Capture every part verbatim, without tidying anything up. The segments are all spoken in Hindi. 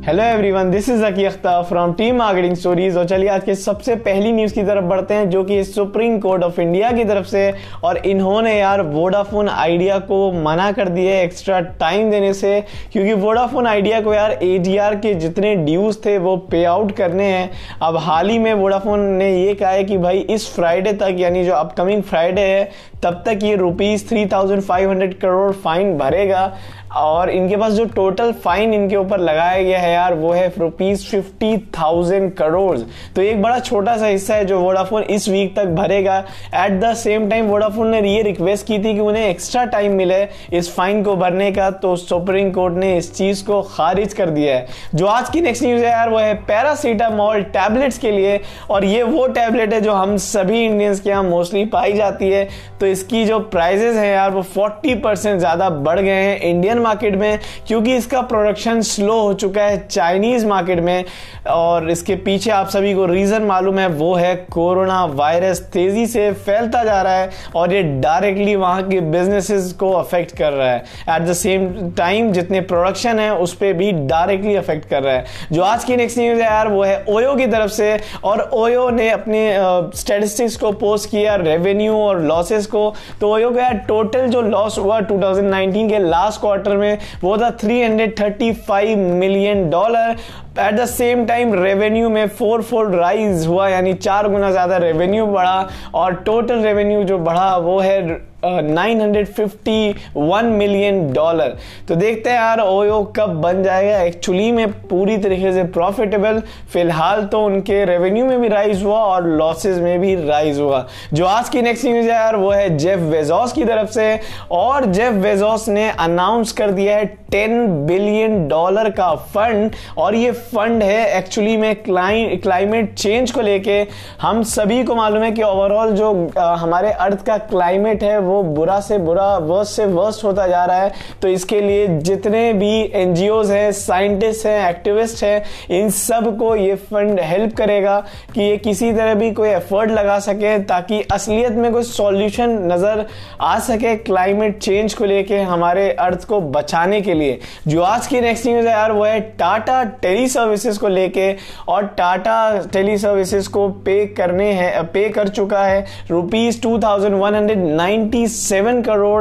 Hello everyone, this is Zaki Akhtar from team marketing stories. और चलिए आज के सबसे पहली न्यूज़ की तरफ बढ़ते हैं, जो कि सुप्रीम कोर्ट ऑफ इंडिया की तरफ से। और इन्होंने यार वोडाफोन आइडिया को मना कर दिया एक्स्ट्रा टाइम देने से, क्योंकि वोडाफोन आइडिया को यार एजीआर के जितने ड्यूज थे वो पे आउट करने हैं। अब हाल ही में वोडाफोन ने ये कहा है कि भाई इस फ्राइडे तक, यानी जो अपकमिंग फ्राइडे है, तब तक ये rupees three thousand five hundred crore fine भरेगा। और इनके पास जो टोटल फाइन इनके ऊपर लगाया गया है यार, वो है रुपीज फिफ्टी थाउजेंड करोड़। तो एक बड़ा छोटा सा हिस्सा है जो वोडाफोन इस वीक तक भरेगा। At the same time Vodafone ने ये रिक्वेस्ट की थी कि उन्हें एक्स्ट्रा टाइम मिले इस फाइन को भरने का, तो सुप्रीम कोर्ट ने इस चीज को खारिज कर दिया है। जो आज की नेक्स्ट न्यूज है यार, वो है पैरासीटामोल टैबलेट्स के लिए। और ये वो टैबलेट है जो हम सभी इंडियंस के यहाँ मोस्टली पाई जाती है। तो इसकी जो प्राइजेस हैं यार, वो फोर्टी परसेंट ज्यादा बढ़ गए हैं इंडियन मार्केट में, क्योंकि इसका प्रोडक्शन स्लो हो चुका है चाइनीज मार्केट में। और इसके पीछे आप सभी को रीजन मालूम है, वो है कोरोना वायरस तेजी से फैलता जा रहा है और ये डायरेक्टली वहां के बिजनेसेस को अफेक्ट कर रहा है। एट द सेम टाइम जितने प्रोडक्शन है उस पर भी डायरेक्टली अफेक्ट कर रहा है। जो आज की नेक्स्ट न्यूज है यार, वो है ओयो की तरफ से। और ओयो ने अपने स्टैटिस्टिक्स uh, को पोस्ट किया, रेवेन्यू और लॉसेस को। तो ओयो का टोटल जो लॉस हुआ टू थाउजेंड नाइनटीन के लास्ट क्वार्टर में, वो था three hundred thirty five million dollar. At the same time revenue में फोर फोल्ड राइज हुआ, यानी चार गुना ज्यादा रेवेन्यू बढ़ा। और टोटल रेवेन्यू जो बढ़ा वो है nine hundred fifty one million dollar. तो देखते हैं यार ओयो कब बन जाएगा एक्चुअली में पूरी तरीके से प्रॉफिटेबल। फिलहाल तो उनके रेवेन्यू में भी राइज हुआ और लॉसेस में भी राइज हुआ। जो आज की नेक्स्ट न्यूज है यार, वो है जेफ बेजोस की तरफ से। और जेफ बेजोस ने अनाउंस कर दिया है टेन बिलियन डॉलर का फंड। और ये फंड है एक्चुअली में क्लाइ क्लाइमेट चेंज को लेके। हम सभी को मालूम है कि ओवरऑल जो आ, हमारे अर्थ का क्लाइमेट है वो बुरा से बुरा, वर्स्ट से वर्स्ट होता जा रहा है। तो इसके लिए जितने भी एनजीओज हैं, साइंटिस्ट हैं, एक्टिविस्ट हैं, इन सब को ये फंड हेल्प करेगा कि ये किसी तरह भी कोई एफर्ट लगा सके ताकि असलियत में कोई सॉल्यूशन नजर आ सके क्लाइमेट चेंज को लेके, हमारे अर्थ को बचाने के लिए। जो आज की नेक्स्ट न्यूज है यार, वो है टाटा टेली सर्विसेज को लेके। और टाटा टेली सर्विसेज को पे करने हैं पे कर चुका है rupees two thousand one hundred ninety seven crore,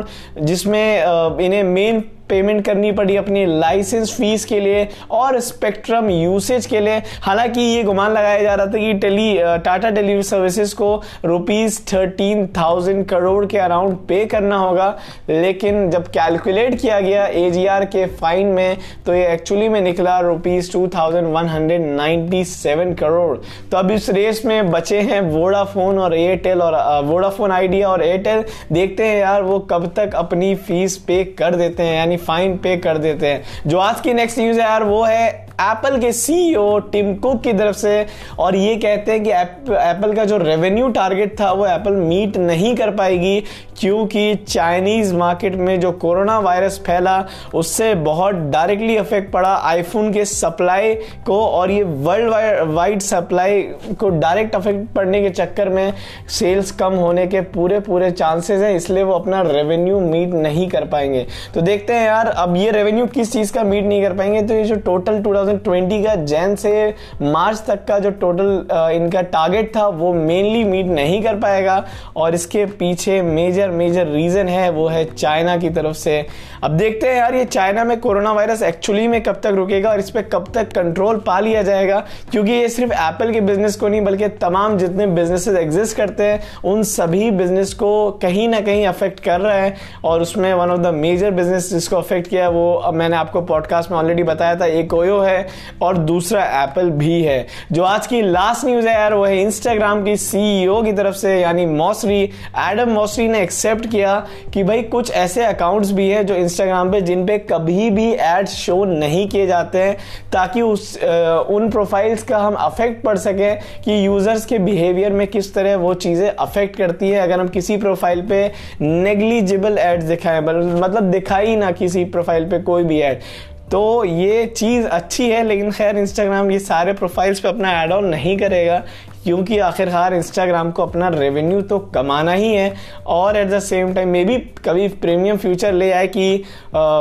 जिसमें इन्हें मेन पेमेंट करनी पड़ी अपनी लाइसेंस फीस के लिए और स्पेक्ट्रम यूसेज के लिए। हालांकि ये गुमान लगाया जा रहा था कि टेली टाटा टेली सर्विसेज को रुपीज थर्टीन थाउजेंड करोड़ के अराउंड पे करना होगा, लेकिन जब कैलकुलेट किया गया एजीआर के फाइन में, तो ये एक्चुअली में निकला rupees two thousand one hundred ninety seven crore. तो अब इस रेस में बचे हैं वोडाफोन और एयरटेल, और वोडाफोन आइडिया और एयरटेल। देखते हैं यार वो कब तक अपनी फीस पे कर देते हैं, यानी फाइन पे कर देते हैं। जो आज की नेक्स्ट न्यूज है यार, वो है एप्पल के सीईओ टिम कुक की तरफ से। और ये कहते हैं कि एप्पल का जो रेवेन्यू टारगेट था वो एप्पल मीट नहीं कर पाएगी, क्योंकि चाइनीज मार्केट में जो कोरोना वायरस फैला उससे बहुत डायरेक्टली इफेक्ट पड़ा आईफोन के सप्लाई को। और ये वर्ल्ड वाइड सप्लाई को डायरेक्ट इफेक्ट पड़ने के चक्कर में सेल्स कम होने के पूरे पूरे चांसेस हैं, इसलिए वो अपना रेवेन्यू मीट नहीं कर पाएंगे। तो देखते हैं यार अब ये रेवेन्यू किस चीज का मीट नहीं कर पाएंगे। तो ये जो टोटल टू थाउजेंड ट्वेंटी का जैन से मार्च तक का जो टोटल इनका टारगेट था वो मेनली मीट नहीं कर पाएगा। और इसके पीछे मेजर मेजर रीजन है, वो है चाइना की तरफ से। अब देखते हैं यार ये चाइना में कोरोना वायरस एक्चुअली में कब तक रुकेगा और इस पे कब तक कंट्रोल पा लिया जाएगा, क्योंकि ये सिर्फ एप्पल के बिजनेस को नहीं बल्कि तमाम जितने बिजनेसेस एग्जिस्ट करते हैं उन सभी बिजनेस को कहीं ना कहीं अफेक्ट कर रहा है। और उसमें one of the major business जिसको अफेक्ट किया वो अब मैंने आपको पॉडकास्ट में ऑलरेडी बताया था, एक ओयो है और दूसरा एप्पल भी है। जो आज की लास्ट न्यूज है यार, वो है इंस्टाग्राम की सीईओ की तरफ से, यानी मॉसरी एडम मॉसरी ने एक्सेप्ट किया कि भाई कुछ ऐसे अकाउंट्स भी हैं जो इंस्टाग्राम पे जिन पे कभी भी एड्स शो नहीं किए जाते हैं, ताकि उस उन प्रोफाइल्स का हम अफेक्ट पड़ सके कि यूजर्स के बिहेवियर में किस तरह वो चीजें अफेक्ट करती है अगर हम किसी प्रोफाइल पे नेग्लिजिबल एड्स दिखाएं, मतलब दिखाई ना किसी प्रोफाइल पे कोई भी एड। तो ये चीज़ अच्छी है, लेकिन खैर इंस्टाग्राम ये सारे प्रोफाइल्स पे अपना ऐड ऑन नहीं करेगा, क्योंकि आखिरकार इंस्टाग्राम को अपना रेवेन्यू तो कमाना ही है। और at the same time maybe कभी प्रीमियम फ्यूचर ले आए कि आ,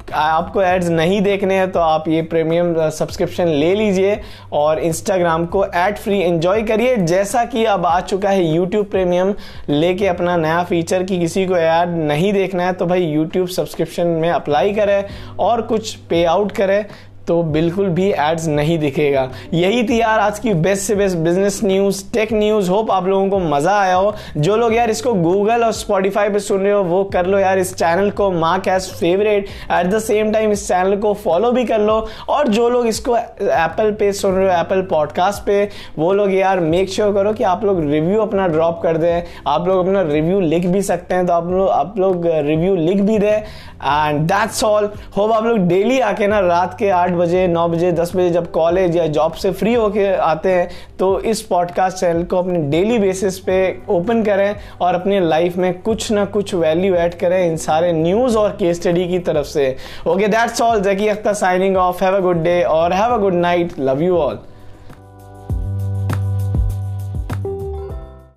आपको एड्स नहीं देखने हैं तो आप ये प्रीमियम सब्सक्रिप्शन ले लीजिए और इंस्टाग्राम को एड फ्री एंजॉय करिए। जैसा कि अब आ चुका है यूट्यूब प्रीमियम लेके अपना नया फीचर कि किसी को ऐड नहीं देखना है तो भाई यूट्यूब सब्सक्रिप्शन में अप्लाई करें और कुछ पे आउट करें तो बिल्कुल भी एड्स नहीं दिखेगा। यही थी यार आज की बेस्ट से best business news, tech news. Hope आप लोगों को मज़ा आया हो। जो लोग यार इसको गूगल और स्पॉटिफाई पे सुन रहे हो वो कर लो यार, इस चैनल को mark as favourite, at the same time इस चैनल को फॉलो भी कर लो। और जो लोग इसको एप्पल पे सुन रहे हो, एप्पल पॉडकास्ट पे, वो लोग यार मेक श्योर करो कि आप लोग रिव्यू अपना ड्रॉप कर दें। आप लोग अपना रिव्यू लिख भी सकते हैं तो आप लोग आप लोग रिव्यू लिख भी दें। And that's all. होप आप लोग डेली आके ना रात के आठ बजे नौ बजे दस बजे जब कॉलेज या जॉब से फ्री होके आते हैं तो इस पॉडकास्ट चैनल को अपने डेली बेसिस पे ओपन करें और अपनी लाइफ में कुछ ना कुछ वैल्यू ऐड करें इन सारे न्यूज़ और केस स्टडी की तरफ से। Okay that's all. Zaki Akhtar signing off. Have a good day और have a good night. Love you all.